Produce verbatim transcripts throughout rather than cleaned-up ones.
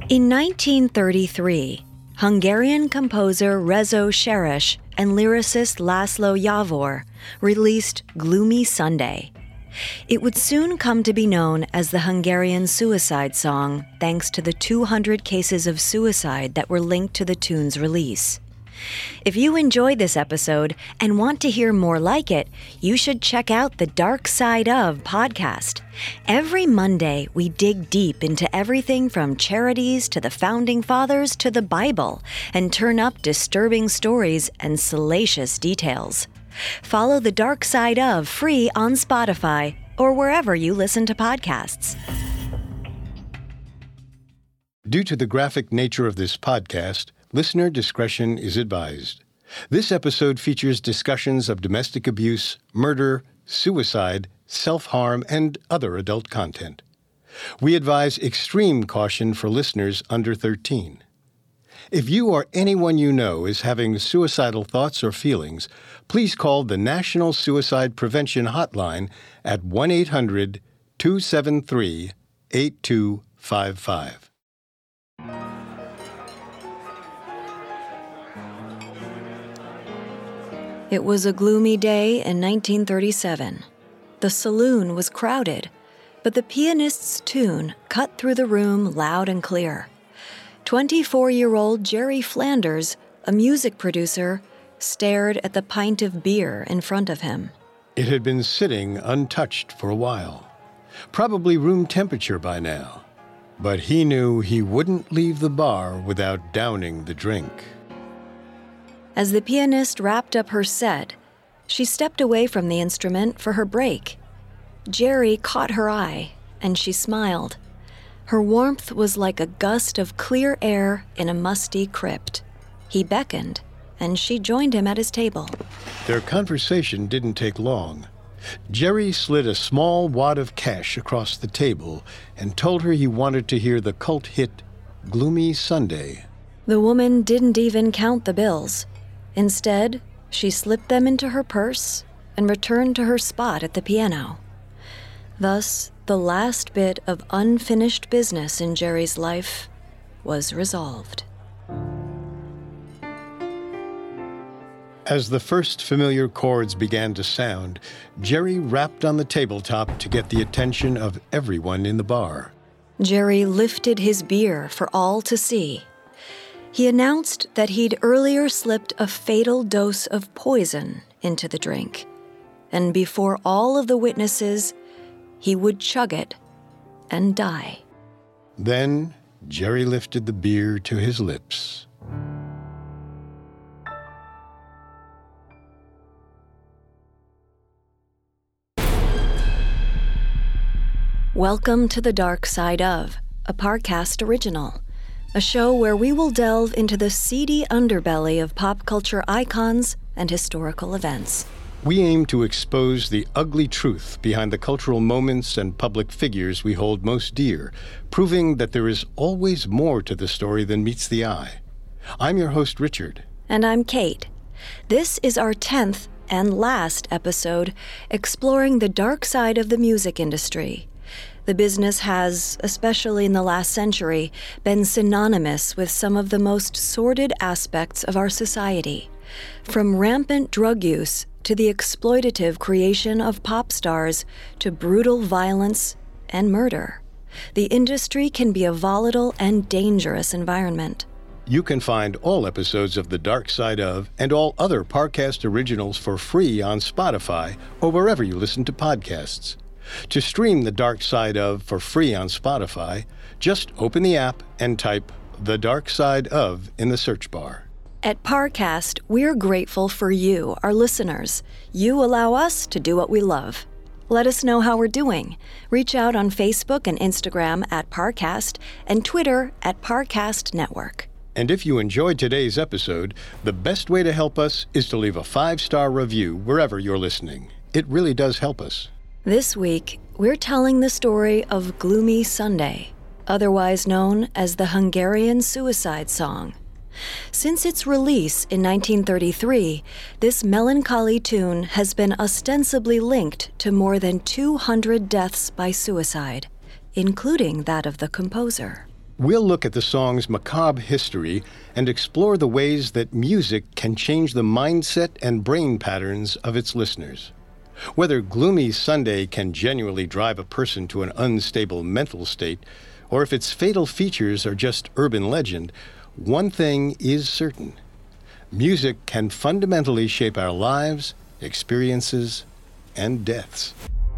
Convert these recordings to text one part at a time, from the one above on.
In nineteen thirty-three, Hungarian composer Rezo Seres and lyricist Laszlo Javor released Gloomy Sunday. It would soon come to be known as the Hungarian suicide song, thanks to the two hundred cases of suicide that were linked to the tune's release. If you enjoyed this episode and want to hear more like it, you should check out the Dark Side Of podcast. Every Monday, we dig deep into everything from charities to the Founding Fathers to the Bible and turn up disturbing stories and salacious details. Follow the Dark Side Of free on Spotify or wherever you listen to podcasts. Due to the graphic nature of this podcast, listener discretion is advised. This episode features discussions of domestic abuse, murder, suicide, self-harm, and other adult content. We advise extreme caution for listeners under thirteen. If you or anyone you know is having suicidal thoughts or feelings, please call the National Suicide Prevention Hotline at one eight hundred two seven three eight two five five. It was a gloomy day in nineteen thirty-seven. The saloon was crowded, but the pianist's tune cut through the room loud and clear. twenty-four-year-old Jerry Flanders, a music producer, stared at the pint of beer in front of him. It had been sitting untouched for a while, probably room temperature by now, but he knew he wouldn't leave the bar without downing the drink. As the pianist wrapped up her set, she stepped away from the instrument for her break. Jerry caught her eye, and she smiled. Her warmth was like a gust of clear air in a musty crypt. He beckoned, and she joined him at his table. Their conversation didn't take long. Jerry slid a small wad of cash across the table and told her he wanted to hear the cult hit Gloomy Sunday. The woman didn't even count the bills. Instead, she slipped them into her purse and returned to her spot at the piano. Thus, the last bit of unfinished business in Jerry's life was resolved. As the first familiar chords began to sound, Jerry rapped on the tabletop to get the attention of everyone in the bar. Jerry lifted his beer for all to see. He announced that he'd earlier slipped a fatal dose of poison into the drink, and before all of the witnesses, he would chug it and die. Then Jerry lifted the beer to his lips. Welcome to the Dark Side Of, a Parcast original, a show where we will delve into the seedy underbelly of pop culture icons and historical events. We aim to expose the ugly truth behind the cultural moments and public figures we hold most dear, proving that there is always more to the story than meets the eye. I'm your host, Richard. And I'm Kate. This is our tenth and last episode exploring the dark side of the music industry. The business has, especially in the last century, been synonymous with some of the most sordid aspects of our society, from rampant drug use to the exploitative creation of pop stars to brutal violence and murder. The industry can be a volatile and dangerous environment. You can find all episodes of The Dark Side Of and all other Parcast originals for free on Spotify or wherever you listen to podcasts. To stream The Dark Side Of for free on Spotify, just open the app and type The Dark Side Of in the search bar. At Parcast, we're grateful for you, our listeners. You allow us to do what we love. Let us know how we're doing. Reach out on Facebook and Instagram at Parcast and Twitter at Parcast Network. And if you enjoyed today's episode, the best way to help us is to leave a five-star review wherever you're listening. It really does help us. This week, we're telling the story of Gloomy Sunday, otherwise known as the Hungarian suicide song. Since its release in nineteen thirty-three, this melancholy tune has been ostensibly linked to more than two hundred deaths by suicide, including that of the composer. We'll look at the song's macabre history and explore the ways that music can change the mindset and brain patterns of its listeners. Whether Gloomy Sunday can genuinely drive a person to an unstable mental state, or if its fatal features are just urban legend, one thing is certain. Music can fundamentally shape our lives, experiences, and deaths.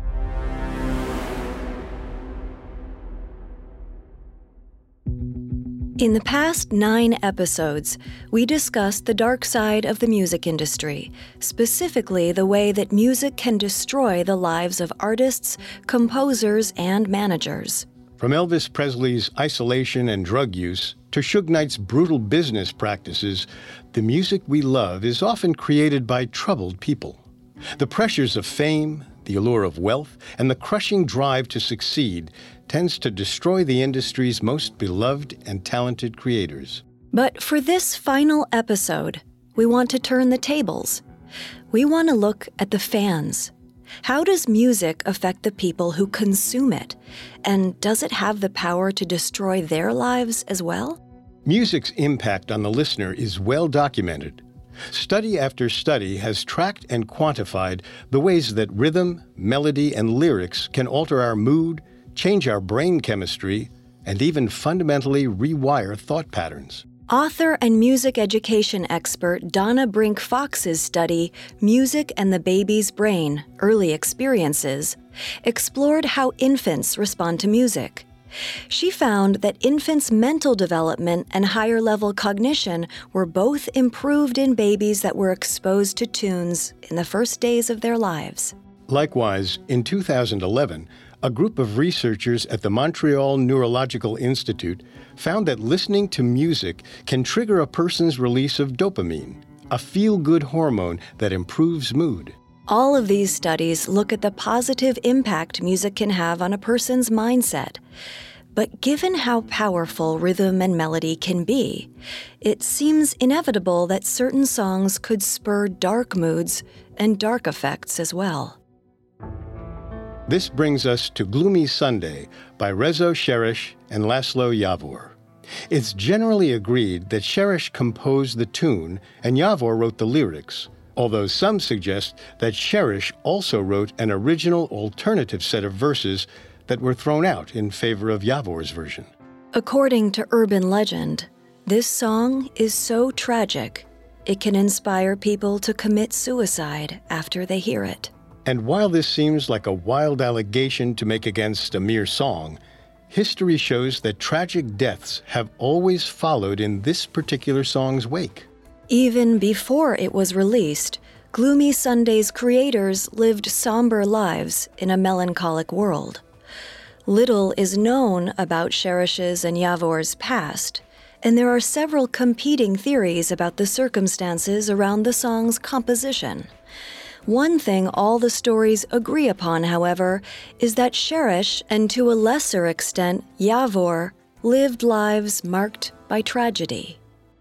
In the past nine episodes, we discussed the dark side of the music industry, specifically the way that music can destroy the lives of artists, composers, and managers. From Elvis Presley's isolation and drug use to Suge Knight's brutal business practices, the music we love is often created by troubled people. The pressures of fame, the allure of wealth, and the crushing drive to succeed tends to destroy the industry's most beloved and talented creators. But for this final episode, we want to turn the tables. We want to look at the fans. How does music affect the people who consume it? And does it have the power to destroy their lives as well? Music's impact on the listener is well documented. Study after study has tracked and quantified the ways that rhythm, melody, and lyrics can alter our mood, change our brain chemistry, and even fundamentally rewire thought patterns. Author and music education expert Donna Brink Fox's study, Music and the Baby's Brain, Early Experiences, explored how infants respond to music. She found that infants' mental development and higher-level cognition were both improved in babies that were exposed to tunes in the first days of their lives. Likewise, in two thousand eleven, a group of researchers at the Montreal Neurological Institute found that listening to music can trigger a person's release of dopamine, a feel-good hormone that improves mood. All of these studies look at the positive impact music can have on a person's mindset. But given how powerful rhythm and melody can be, it seems inevitable that certain songs could spur dark moods and dark effects as well. This brings us to Gloomy Sunday by Rezo Cherish and Laszlo Yavor. It's generally agreed that Cherish composed the tune and Yavor wrote the lyrics, although some suggest that Cherish also wrote an original alternative set of verses that were thrown out in favor of Yavor's version. According to urban legend, this song is so tragic, it can inspire people to commit suicide after they hear it. And while this seems like a wild allegation to make against a mere song, history shows that tragic deaths have always followed in this particular song's wake. Even before it was released, Gloomy Sunday's creators lived somber lives in a melancholic world. Little is known about Cherish's and Yavor's past, and there are several competing theories about the circumstances around the song's composition. One thing all the stories agree upon, however, is that Cherish, and to a lesser extent Yavor, lived lives marked by tragedy.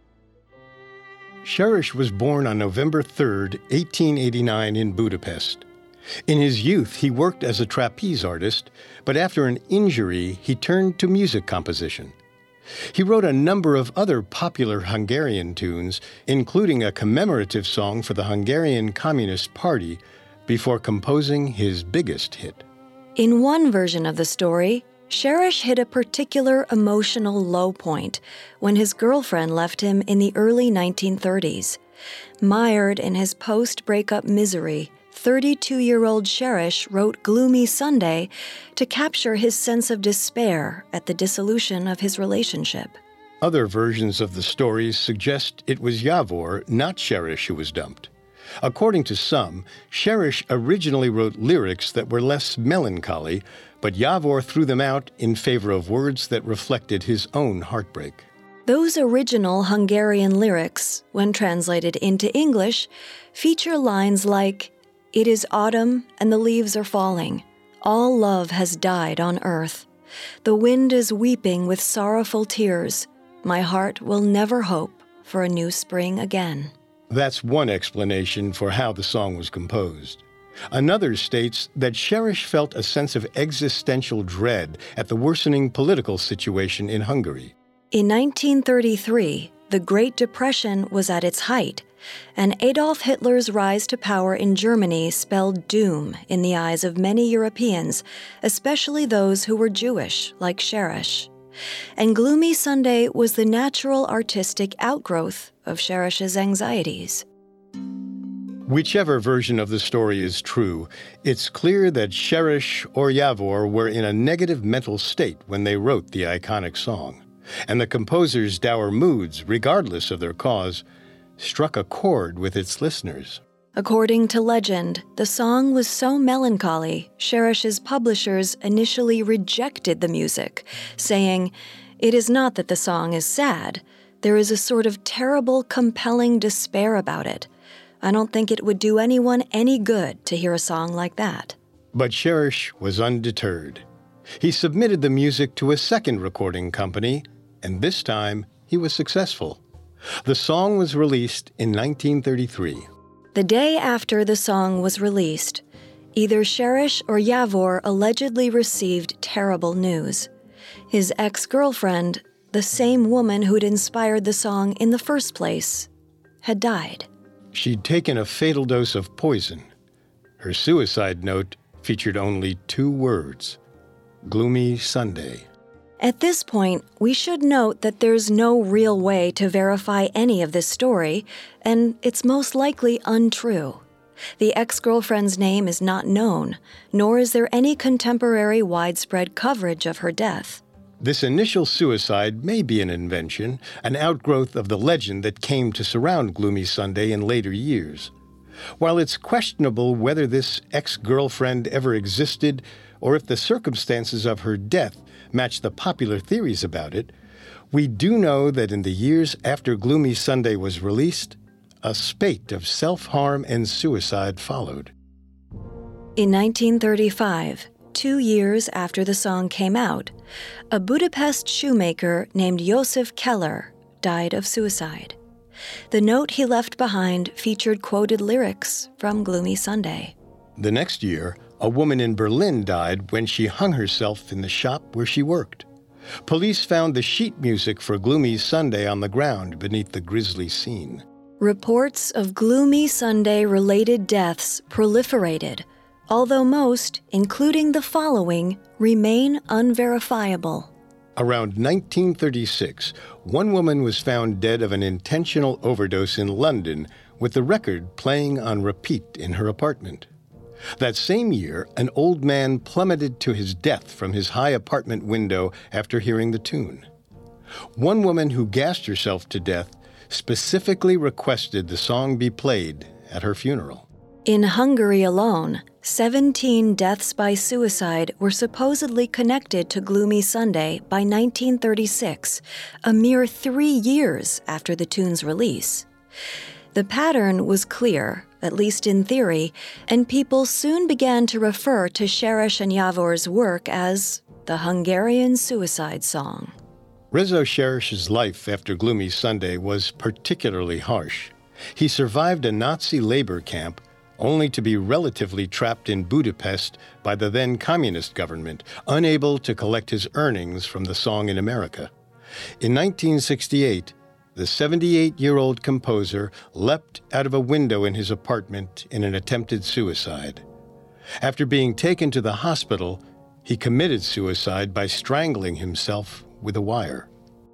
Cherish was born on November third, eighteen eighty-nine in Budapest. In his youth, he worked as a trapeze artist, but after an injury, he turned to music composition. He wrote a number of other popular Hungarian tunes, including a commemorative song for the Hungarian Communist Party, before composing his biggest hit. In one version of the story, Cherish hit a particular emotional low point when his girlfriend left him in the early nineteen thirties. Mired in his post-breakup misery, thirty-two-year-old Cherish wrote Gloomy Sunday to capture his sense of despair at the dissolution of his relationship. Other versions of the story suggest it was Yavor, not Cherish, who was dumped. According to some, Cherish originally wrote lyrics that were less melancholy, but Yavor threw them out in favor of words that reflected his own heartbreak. Those original Hungarian lyrics, when translated into English, feature lines like, "It is autumn and the leaves are falling. All love has died on earth. The wind is weeping with sorrowful tears. My heart will never hope for a new spring again." That's one explanation for how the song was composed. Another states that Cherish felt a sense of existential dread at the worsening political situation in Hungary. In nineteen thirty-three, the Great Depression was at its height, and Adolf Hitler's rise to power in Germany spelled doom in the eyes of many Europeans, especially those who were Jewish, like Cherish. And Gloomy Sunday was the natural artistic outgrowth of Cherish's anxieties. Whichever version of the story is true, it's clear that Cherish or Yavor were in a negative mental state when they wrote the iconic song, and the composer's dour moods, regardless of their cause, struck a chord with its listeners. According to legend, the song was so melancholy, Cherish's publishers initially rejected the music, saying, "It is not that the song is sad. There is a sort of terrible, compelling despair about it. I don't think it would do anyone any good to hear a song like that." But Cherish was undeterred. He submitted the music to a second recording company, and this time he was successful. The song was released in nineteen thirty-three. The day after the song was released, either Cherish or Yavor allegedly received terrible news. His ex-girlfriend, the same woman who'd inspired the song in the first place, had died. She'd taken a fatal dose of poison. Her suicide note featured only two words: Gloomy Sunday. At this point, we should note that there's no real way to verify any of this story, and it's most likely untrue. The ex-girlfriend's name is not known, nor is there any contemporary widespread coverage of her death. This initial suicide may be an invention, an outgrowth of the legend that came to surround Gloomy Sunday in later years. While it's questionable whether this ex-girlfriend ever existed or if the circumstances of her death match the popular theories about it, we do know that in the years after Gloomy Sunday was released, a spate of self-harm and suicide followed. In nineteen thirty-five, two years after the song came out, a Budapest shoemaker named Josef Keller died of suicide. The note he left behind featured quoted lyrics from Gloomy Sunday. The next year, a woman in Berlin died when she hung herself in the shop where she worked. Police found the sheet music for Gloomy Sunday on the ground beneath the grisly scene. Reports of Gloomy Sunday-related deaths proliferated, although most, including the following, remain unverifiable. Around nineteen thirty-six, one woman was found dead of an intentional overdose in London, with the record playing on repeat in her apartment. That same year, an old man plummeted to his death from his high apartment window after hearing the tune. One woman who gassed herself to death specifically requested the song be played at her funeral. In Hungary alone, seventeen deaths by suicide were supposedly connected to Gloomy Sunday by nineteen thirty-six, a mere three years after the tune's release. The pattern was clear, at least in theory, and people soon began to refer to Cherish and Javor's work as the Hungarian suicide song. Rezo Cherish's life after Gloomy Sunday was particularly harsh. He survived a Nazi labor camp, only to be relatively trapped in Budapest by the then communist government, unable to collect his earnings from the song in America. In nineteen sixty-eight, the seventy-eight-year-old composer leapt out of a window in his apartment in an attempted suicide. After being taken to the hospital, he committed suicide by strangling himself with a wire.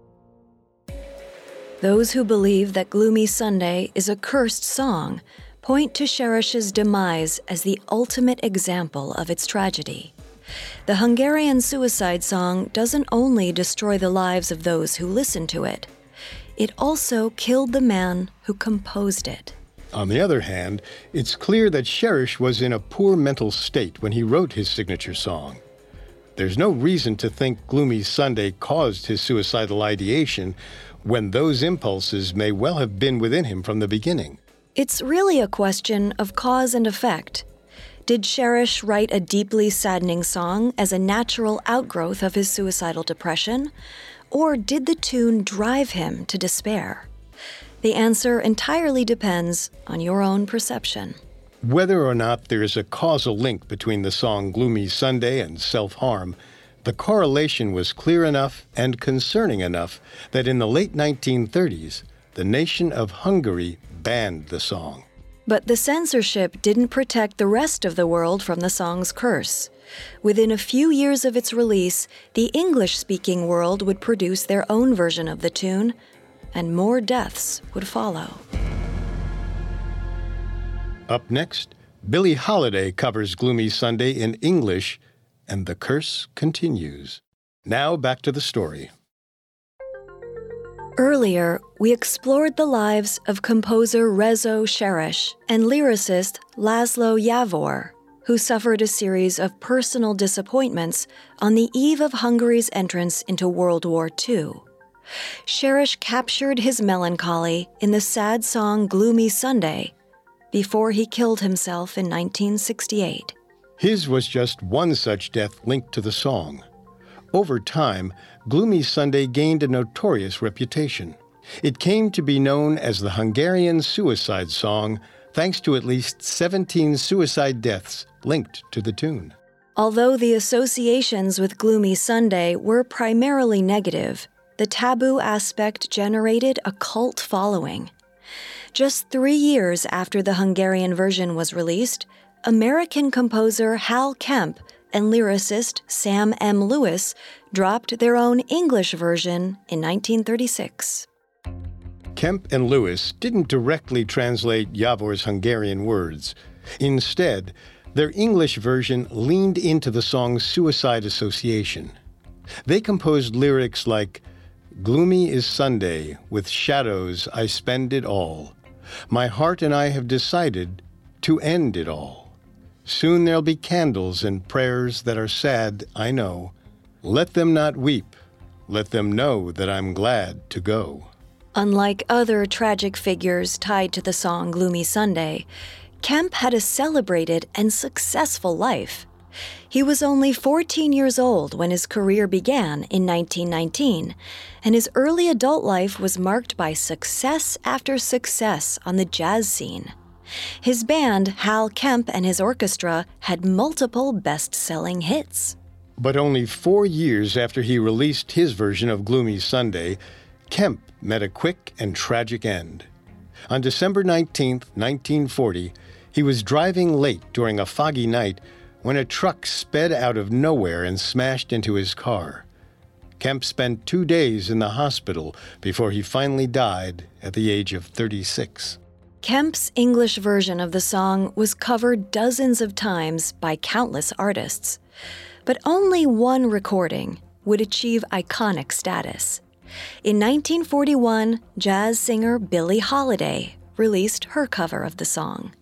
Those who believe that Gloomy Sunday is a cursed song point to Cherish's demise as the ultimate example of its tragedy. The Hungarian suicide song doesn't only destroy the lives of those who listen to it, it also killed the man who composed it. On the other hand, it's clear that Cherish was in a poor mental state when he wrote his signature song. There's no reason to think Gloomy Sunday caused his suicidal ideation when those impulses may well have been within him from the beginning. It's really a question of cause and effect. Did Cherish write a deeply saddening song as a natural outgrowth of his suicidal depression? Or did the tune drive him to despair? The answer entirely depends on your own perception. Whether or not there is a causal link between the song Gloomy Sunday and self-harm, the correlation was clear enough and concerning enough that in the late nineteen thirties, the nation of Hungary banned the song. But the censorship didn't protect the rest of the world from the song's curse. Within a few years of its release, the English-speaking world would produce their own version of the tune, and more deaths would follow. Up next, Billie Holiday covers Gloomy Sunday in English, and the curse continues. Now back to the story. Earlier, we explored the lives of composer Rezo Sherish and lyricist Laszlo Yavor, who suffered a series of personal disappointments on the eve of Hungary's entrance into World War Two. Sherish captured his melancholy in the sad song Gloomy Sunday before he killed himself in nineteen sixty-eight. His was just one such death linked to the song. Over time, Gloomy Sunday gained a notorious reputation. It came to be known as the Hungarian suicide song, thanks to at least seventeen suicide deaths linked to the tune. Although the associations with Gloomy Sunday were primarily negative, the taboo aspect generated a cult following. Just three years after the Hungarian version was released, American composer Hal Kemp and lyricist Sam M. Lewis dropped their own English version in nineteen thirty-six. Kemp and Lewis didn't directly translate Javor's Hungarian words. Instead, their English version leaned into the song's suicide association. They composed lyrics like, "Gloomy is Sunday, with shadows I spend it all. My heart and I have decided to end it all. Soon there'll be candles and prayers that are sad, I know. Let them not weep. Let them know that I'm glad to go." Unlike other tragic figures tied to the song Gloomy Sunday, Kemp had a celebrated and successful life. He was only fourteen years old when his career began in nineteen nineteen, and his early adult life was marked by success after success on the jazz scene. His band, Hal Kemp and his orchestra, had multiple best-selling hits. But only four years after he released his version of Gloomy Sunday, Kemp met a quick and tragic end. On December nineteenth, nineteen forty, he was driving late during a foggy night when a truck sped out of nowhere and smashed into his car. Kemp spent two days in the hospital before he finally died at the age of thirty-six. Kemp's English version of the song was covered dozens of times by countless artists, but only one recording would achieve iconic status. In nineteen forty-one, jazz singer Billie Holiday released her cover of the song.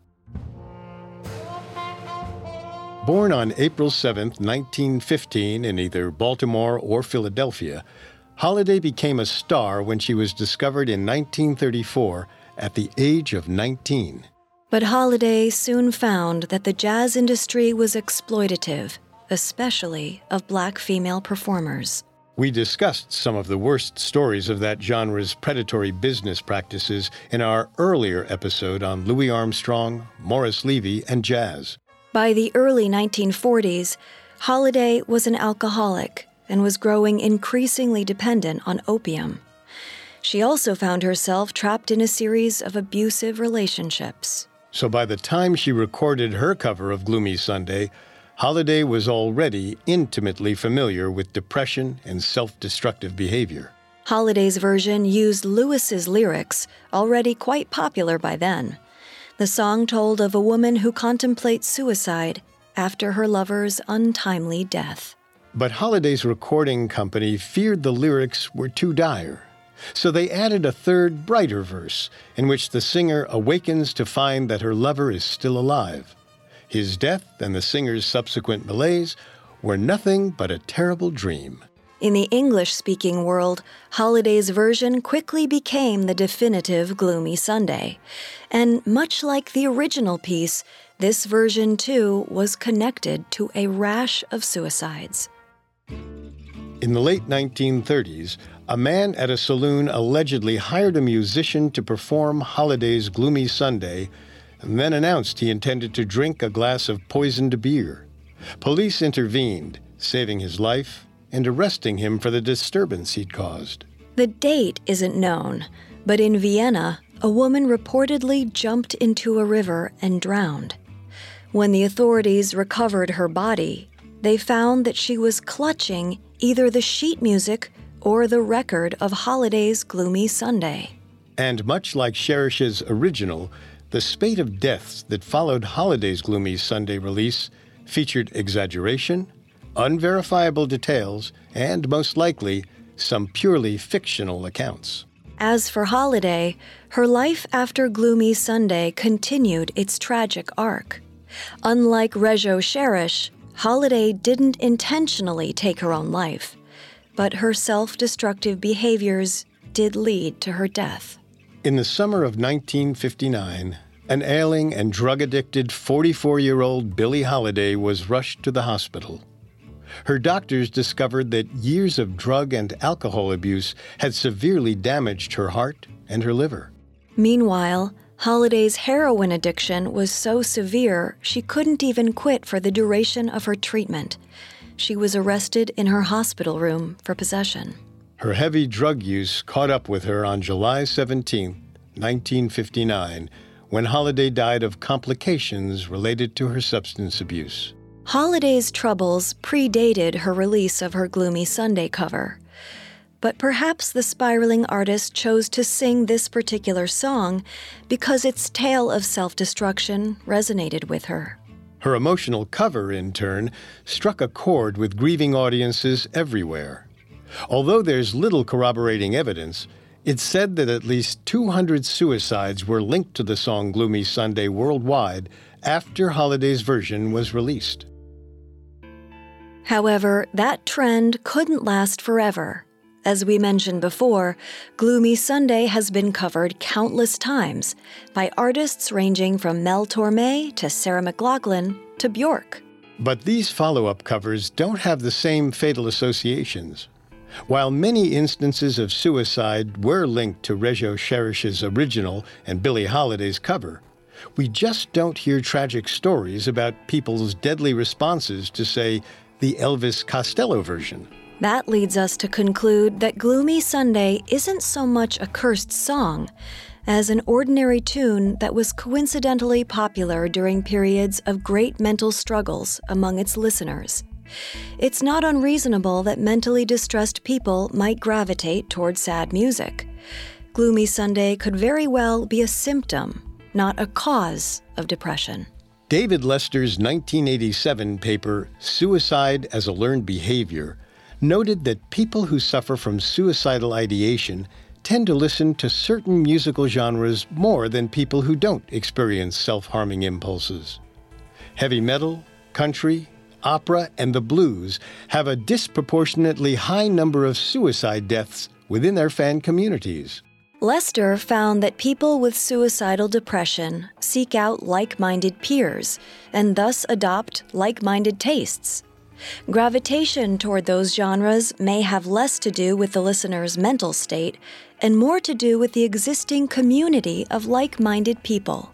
Born on April seventh, nineteen fifteen, in either Baltimore or Philadelphia, Holiday became a star when she was discovered in nineteen thirty-four at the age of nineteen. But Holiday soon found that the jazz industry was exploitative, especially of black female performers. We discussed some of the worst stories of that genre's predatory business practices in our earlier episode on Louis Armstrong, Morris Levy, and jazz. By the early nineteen forties, Holiday was an alcoholic and was growing increasingly dependent on opium. She also found herself trapped in a series of abusive relationships. So by the time she recorded her cover of Gloomy Sunday, Holiday was already intimately familiar with depression and self-destructive behavior. Holiday's version used Lewis's lyrics, already quite popular by then. The song told of a woman who contemplates suicide after her lover's untimely death. But Holiday's recording company feared the lyrics were too dire. So they added a third, brighter verse, in which the singer awakens to find that her lover is still alive. His death and the singer's subsequent malaise were nothing but a terrible dream. In the English-speaking world, Holiday's version quickly became the definitive Gloomy Sunday. And much like the original piece, this version, too, was connected to a rash of suicides. In the late nineteen thirties, a man at a saloon allegedly hired a musician to perform Holiday's Gloomy Sunday, and then announced he intended to drink a glass of poisoned beer. Police intervened, saving his life and arresting him for the disturbance he'd caused. The date isn't known, but in Vienna, a woman reportedly jumped into a river and drowned. When the authorities recovered her body, they found that she was clutching either the sheet music or the record of Holiday's Gloomy Sunday. And much like Sherish's original, the spate of deaths that followed Holiday's Gloomy Sunday release featured exaggeration, unverifiable details, and most likely, some purely fictional accounts. As for Holiday, her life after Gloomy Sunday continued its tragic arc. Unlike Rezo Cherish, Holiday didn't intentionally take her own life, but her self-destructive behaviors did lead to her death. In the summer of nineteen fifty-nine, an ailing and drug-addicted forty-four-year-old Billie Holiday was rushed to the hospital. Her doctors discovered that years of drug and alcohol abuse had severely damaged her heart and her liver. Meanwhile, Holiday's heroin addiction was so severe she couldn't even quit for the duration of her treatment. She was arrested in her hospital room for possession. Her heavy drug use caught up with her on July seventeenth, nineteen fifty-nine, when Holiday died of complications related to her substance abuse. Holiday's troubles predated her release of her Gloomy Sunday cover. But perhaps the spiraling artist chose to sing this particular song because its tale of self-destruction resonated with her. Her emotional cover, in turn, struck a chord with grieving audiences everywhere. Although there's little corroborating evidence, it's said that at least two hundred suicides were linked to the song Gloomy Sunday worldwide after Holiday's version was released. However, that trend couldn't last forever. As we mentioned before, Gloomy Sunday has been covered countless times by artists ranging from Mel Torme to Sarah McLachlan to Bjork. But these follow-up covers don't have the same fatal associations. While many instances of suicide were linked to Rezo Cherish's original and Billie Holiday's cover, we just don't hear tragic stories about people's deadly responses to, say, the Elvis Costello version. That leads us to conclude that Gloomy Sunday isn't so much a cursed song as an ordinary tune that was coincidentally popular during periods of great mental struggles among its listeners. It's not unreasonable that mentally distressed people might gravitate toward sad music. Gloomy Sunday could very well be a symptom, not a cause of depression. David Lester's nineteen eighty-seven paper, Suicide as a Learned Behavior, noted that people who suffer from suicidal ideation tend to listen to certain musical genres more than people who don't experience self-harming impulses. Heavy metal, country, opera, and the blues have a disproportionately high number of suicide deaths within their fan communities. Lester found that people with suicidal depression seek out like-minded peers and thus adopt like-minded tastes. Gravitation toward those genres may have less to do with the listener's mental state and more to do with the existing community of like-minded people.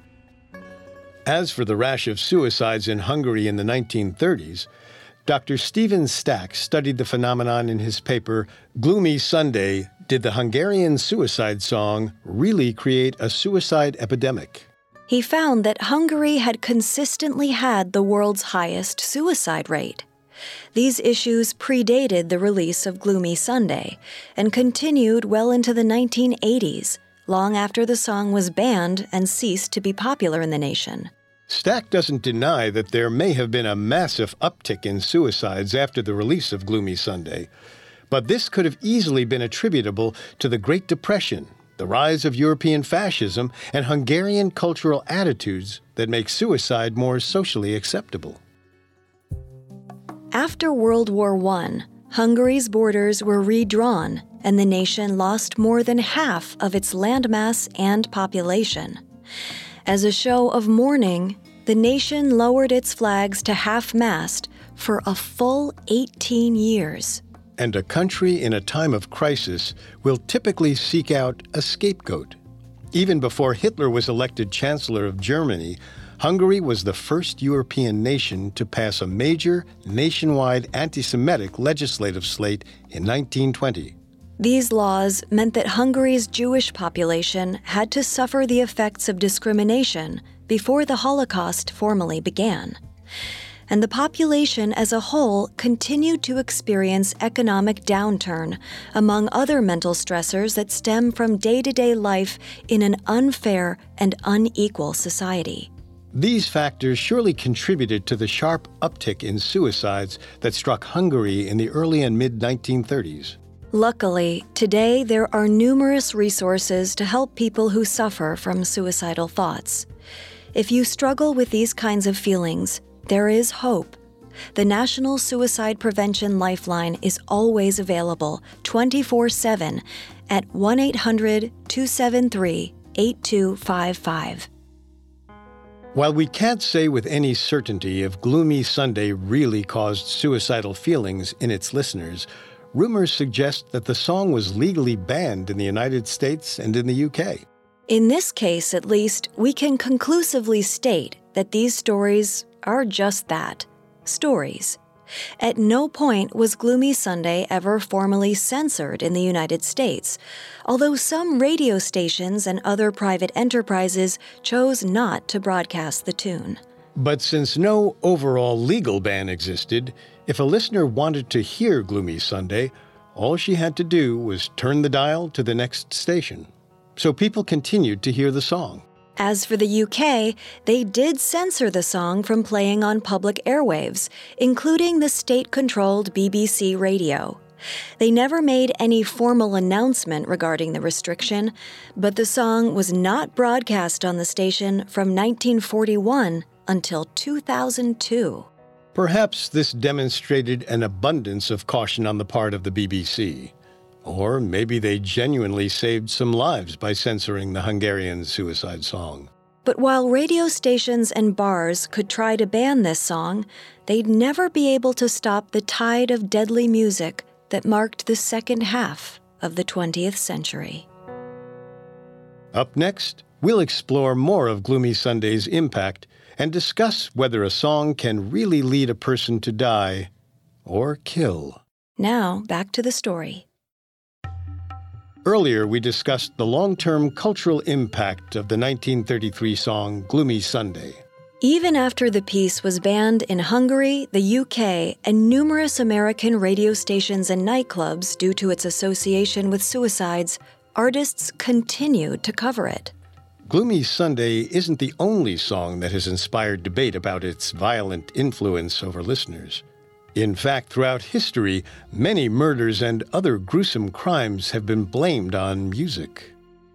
As for the rash of suicides in Hungary in the nineteen thirties, Doctor Stephen Stack studied the phenomenon in his paper, Gloomy Sunday, Did the Hungarian Suicide Song Really Create a Suicide Epidemic? He found that Hungary had consistently had the world's highest suicide rate. These issues predated the release of Gloomy Sunday and continued well into the nineteen eighties, long after the song was banned and ceased to be popular in the nation. Stack doesn't deny that there may have been a massive uptick in suicides after the release of Gloomy Sunday, but this could have easily been attributable to the Great Depression, the rise of European fascism, and Hungarian cultural attitudes that make suicide more socially acceptable. After World War One, Hungary's borders were redrawn, and the nation lost more than half of its landmass and population. As a show of mourning, the nation lowered its flags to half-mast for a full eighteen years. And a country in a time of crisis will typically seek out a scapegoat. Even before Hitler was elected Chancellor of Germany, Hungary was the first European nation to pass a major, nationwide anti-Semitic legislative slate in nineteen twenty. These laws meant that Hungary's Jewish population had to suffer the effects of discrimination before the Holocaust formally began. And the population as a whole continued to experience economic downturn, among other mental stressors that stem from day-to-day life in an unfair and unequal society. These factors surely contributed to the sharp uptick in suicides that struck Hungary in the early and mid nineteen thirties. Luckily, today there are numerous resources to help people who suffer from suicidal thoughts. If you struggle with these kinds of feelings, there is hope. The National Suicide Prevention Lifeline is always available twenty-four seven at one eight hundred two seven three eight two five five. While we can't say with any certainty if Gloomy Sunday really caused suicidal feelings in its listeners, rumors suggest that the song was legally banned in the United States and in the U K. In this case, at least, we can conclusively state that these stories are just that, stories. At no point was Gloomy Sunday ever formally censored in the United States, although some radio stations and other private enterprises chose not to broadcast the tune. But since no overall legal ban existed, if a listener wanted to hear Gloomy Sunday, all she had to do was turn the dial to the next station. So people continued to hear the song. As for the U K, they did censor the song from playing on public airwaves, including the state-controlled B B C radio. They never made any formal announcement regarding the restriction, but the song was not broadcast on the station from nineteen forty-one until two thousand two. Perhaps this demonstrated an abundance of caution on the part of the B B C. Or maybe they genuinely saved some lives by censoring the Hungarian suicide song. But while radio stations and bars could try to ban this song, they'd never be able to stop the tide of deadly music that marked the second half of the twentieth century. Up next, we'll explore more of Gloomy Sunday's impact and discuss whether a song can really lead a person to die or kill. Now, back to the story. Earlier, we discussed the long-term cultural impact of the nineteen thirty-three song Gloomy Sunday. Even after the piece was banned in Hungary, the U K, and numerous American radio stations and nightclubs due to its association with suicides, artists continued to cover it. Gloomy Sunday isn't the only song that has inspired debate about its violent influence over listeners. In fact, throughout history, many murders and other gruesome crimes have been blamed on music.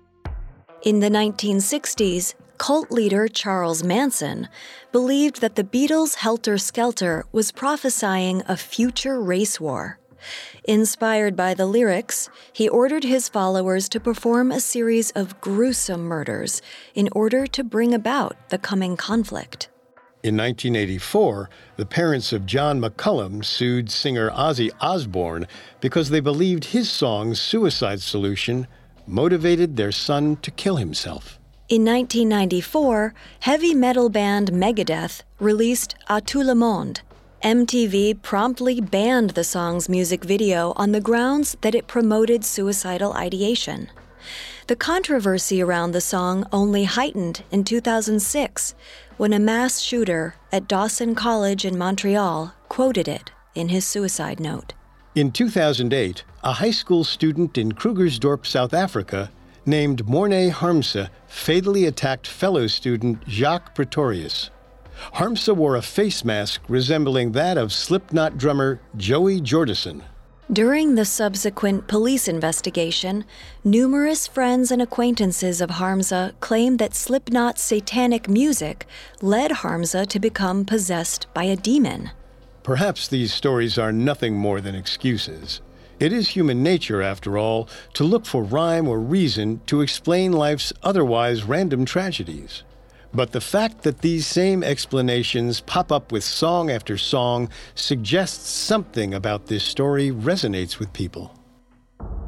In the nineteen sixties, cult leader Charles Manson believed that the Beatles' Helter Skelter was prophesying a future race war. Inspired by the lyrics, he ordered his followers to perform a series of gruesome murders in order to bring about the coming conflict. In nineteen eighty-four, the parents of John McCullum sued singer Ozzy Osbourne because they believed his song Suicide Solution motivated their son to kill himself. In nineteen ninety-four, heavy metal band Megadeth released À Tout le Monde. M T V promptly banned the song's music video on the grounds that it promoted suicidal ideation. The controversy around the song only heightened in two thousand six, when a mass shooter at Dawson College in Montreal quoted it in his suicide note. In two thousand eight, a high school student in Krugersdorp, South Africa, named Morné Harmsa, fatally attacked fellow student Jacques Pretorius. Harmsa wore a face mask resembling that of Slipknot drummer Joey Jordison. During the subsequent police investigation, numerous friends and acquaintances of Harmsa claimed that Slipknot's satanic music led Harmsa to become possessed by a demon. Perhaps these stories are nothing more than excuses. It is human nature, after all, to look for rhyme or reason to explain life's otherwise random tragedies. But the fact that these same explanations pop up with song after song suggests something about this story resonates with people.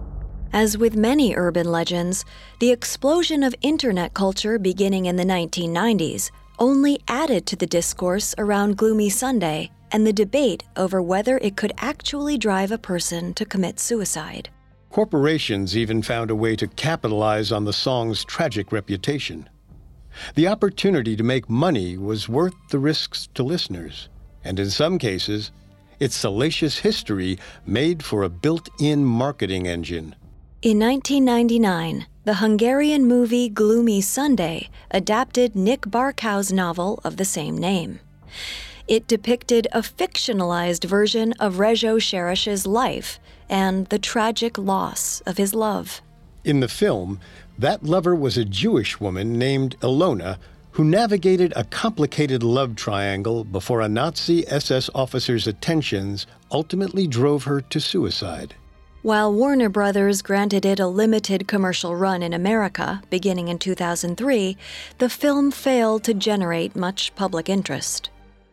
As with many urban legends, the explosion of internet culture beginning in the nineteen nineties only added to the discourse around Gloomy Sunday and the debate over whether it could actually drive a person to commit suicide. Corporations even found a way to capitalize on the song's tragic reputation. The opportunity to make money was worth the risks to listeners, and in some cases, its salacious history made for a built-in marketing engine. In nineteen ninety-nine, the Hungarian movie Gloomy Sunday adapted Nick Barkow's novel of the same name. It depicted a fictionalized version of Rezo Sheresh's life and the tragic loss of his love. In the film, that lover was a Jewish woman named Ilona who navigated a complicated love triangle before a Nazi S S officer's attentions ultimately drove her to suicide. While Warner Brothers granted it a limited commercial run in America beginning in two thousand three, the film failed to generate much public interest.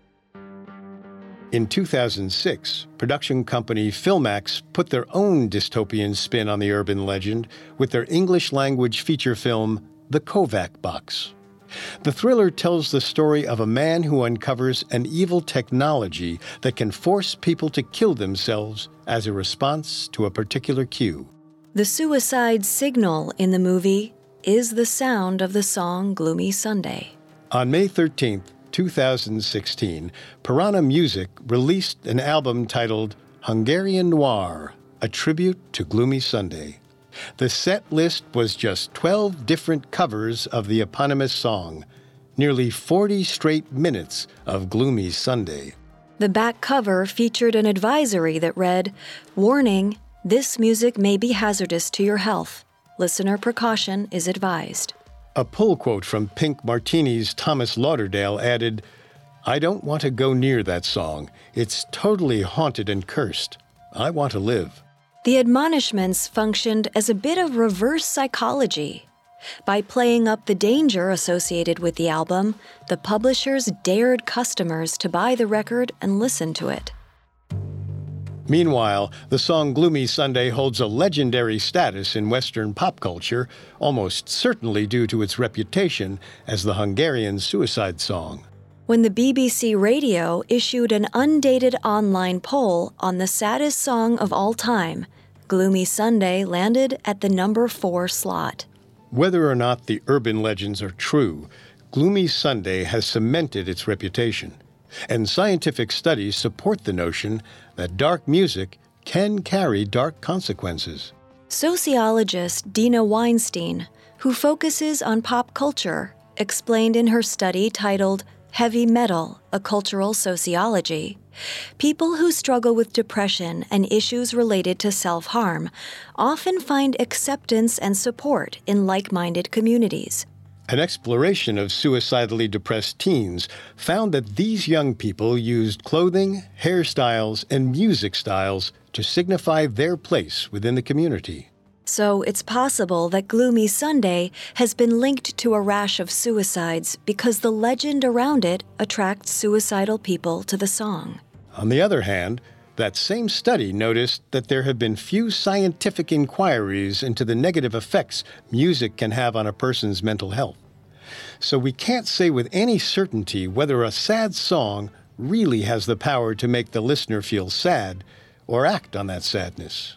In two thousand six, production company Filmax put their own dystopian spin on the urban legend with their English-language feature film, The Kovac Box. The thriller tells the story of a man who uncovers an evil technology that can force people to kill themselves as a response to a particular cue. The suicide signal in the movie is the sound of the song Gloomy Sunday. On May thirteenth, two thousand sixteen, Piranha Music released an album titled Hungarian Noir, a tribute to Gloomy Sunday. The set list was just twelve different covers of the eponymous song, nearly forty straight minutes of Gloomy Sunday. The back cover featured an advisory that read, "Warning, this music may be hazardous to your health. Listener precaution is advised." A pull quote from Pink Martini's Thomas Lauderdale added, "I don't want to go near that song. It's totally haunted and cursed. I want to live." The admonishments functioned as a bit of reverse psychology. By playing up the danger associated with the album, the publishers dared customers to buy the record and listen to it. Meanwhile, the song Gloomy Sunday holds a legendary status in Western pop culture, almost certainly due to its reputation as the Hungarian suicide song. When the B B C Radio issued an undated online poll on the saddest song of all time, Gloomy Sunday landed at the number four slot. Whether or not the urban legends are true, Gloomy Sunday has cemented its reputation, and scientific studies support the notion that dark music can carry dark consequences. Sociologist Dina Weinstein, who focuses on pop culture, explained in her study titled Heavy Metal, A Cultural Sociology, people who struggle with depression and issues related to self-harm often find acceptance and support in like-minded communities. An exploration of suicidally depressed teens found that these young people used clothing, hairstyles, and music styles to signify their place within the community. So it's possible that Gloomy Sunday has been linked to a rash of suicides because the legend around it attracts suicidal people to the song. On the other hand, that same study noticed that there have been few scientific inquiries into the negative effects music can have on a person's mental health. So we can't say with any certainty whether a sad song really has the power to make the listener feel sad or act on that sadness.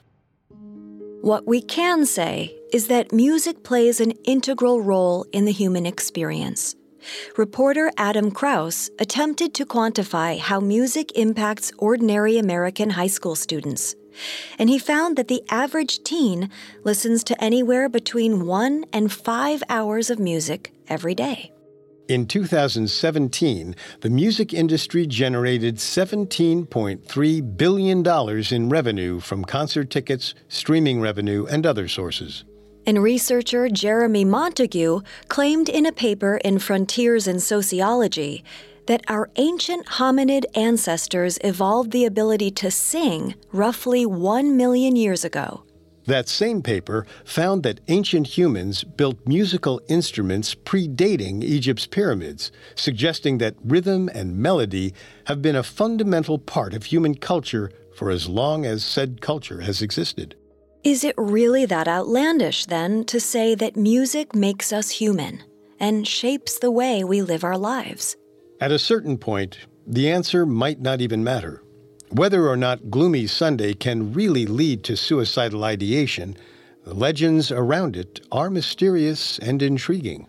What we can say is that music plays an integral role in the human experience. Reporter Adam Krause attempted to quantify how music impacts ordinary American high school students, and he found that the average teen listens to anywhere between one and five hours of music every day. In two thousand seventeen, the music industry generated seventeen point three billion dollars in revenue from concert tickets, streaming revenue, and other sources. And researcher Jeremy Montague claimed in a paper in Frontiers in Sociology that our ancient hominid ancestors evolved the ability to sing roughly one million years ago. That same paper found that ancient humans built musical instruments predating Egypt's pyramids, suggesting that rhythm and melody have been a fundamental part of human culture for as long as said culture has existed. Is it really that outlandish, then, to say that music makes us human and shapes the way we live our lives? At a certain point, the answer might not even matter. Whether or not Gloomy Sunday can really lead to suicidal ideation, the legends around it are mysterious and intriguing.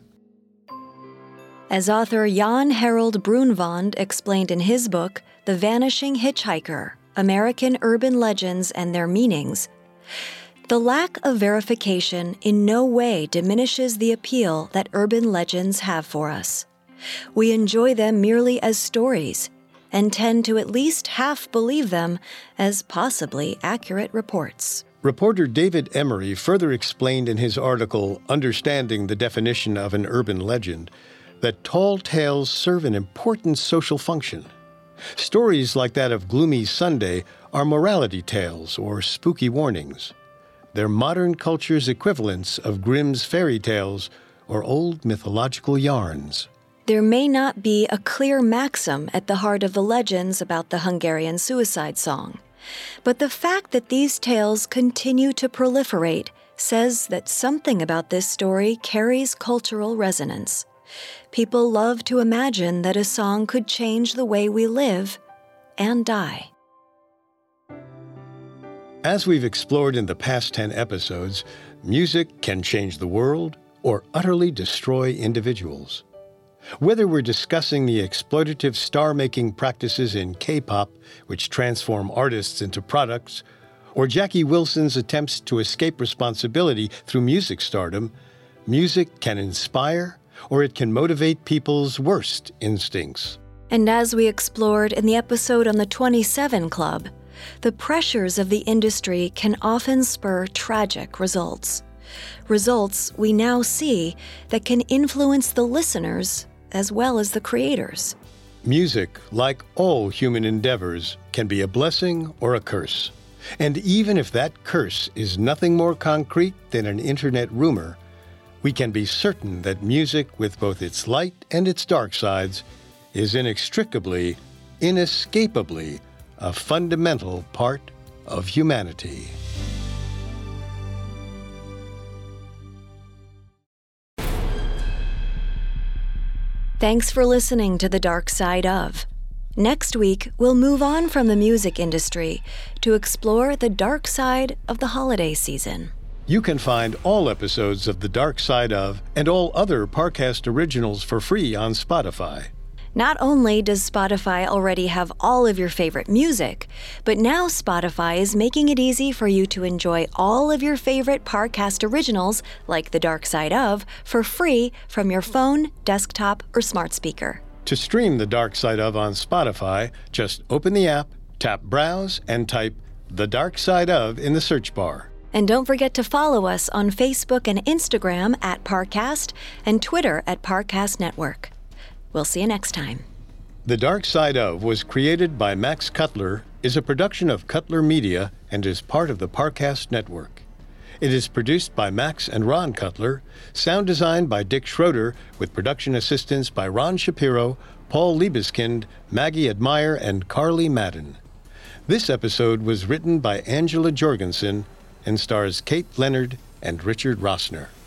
As author Jan Harold Brunvand explained in his book, The Vanishing Hitchhiker, American Urban Legends and Their Meanings, the lack of verification in no way diminishes the appeal that urban legends have for us. We enjoy them merely as stories and tend to at least half believe them as possibly accurate reports. Reporter David Emery further explained in his article, Understanding the Definition of an Urban Legend, that tall tales serve an important social function. Stories like that of Gloomy Sunday are morality tales or spooky warnings. They're modern culture's equivalents of Grimm's fairy tales or old mythological yarns. There may not be a clear maxim at the heart of the legends about the Hungarian suicide song, but the fact that these tales continue to proliferate says that something about this story carries cultural resonance. People love to imagine that a song could change the way we live and die. As we've explored in the past ten episodes, music can change the world or utterly destroy individuals. Whether we're discussing the exploitative star-making practices in K-pop, which transform artists into products, or Jackie Wilson's attempts to escape responsibility through music stardom, music can inspire or it can motivate people's worst instincts. And as we explored in the episode on the twenty-seven Club, the pressures of the industry can often spur tragic results. Results we now see that can influence the listeners as well as the creators. Music, like all human endeavors, can be a blessing or a curse. And even if that curse is nothing more concrete than an internet rumor, we can be certain that music, with both its light and its dark sides, is inextricably, inescapably, a fundamental part of humanity. Thanks for listening to The Dark Side Of. Next week, we'll move on from the music industry to explore the dark side of the holiday season. You can find all episodes of The Dark Side Of and all other Parcast originals for free on Spotify. Not only does Spotify already have all of your favorite music, but now Spotify is making it easy for you to enjoy all of your favorite Parcast originals, like The Dark Side Of, for free from your phone, desktop, or smart speaker. To stream The Dark Side Of on Spotify, just open the app, tap Browse, and type The Dark Side Of in the search bar. And don't forget to follow us on Facebook and Instagram at Parcast and Twitter at Parcast Network. We'll see you next time. The Dark Side Of was created by Max Cutler, is a production of Cutler Media, and is part of the Parcast Network. It is produced by Max and Ron Cutler, sound designed by Dick Schroeder, with production assistance by Ron Shapiro, Paul Liebeskind, Maggie Admire, and Carly Madden. This episode was written by Angela Jorgensen and stars Kate Leonard and Richard Rossner.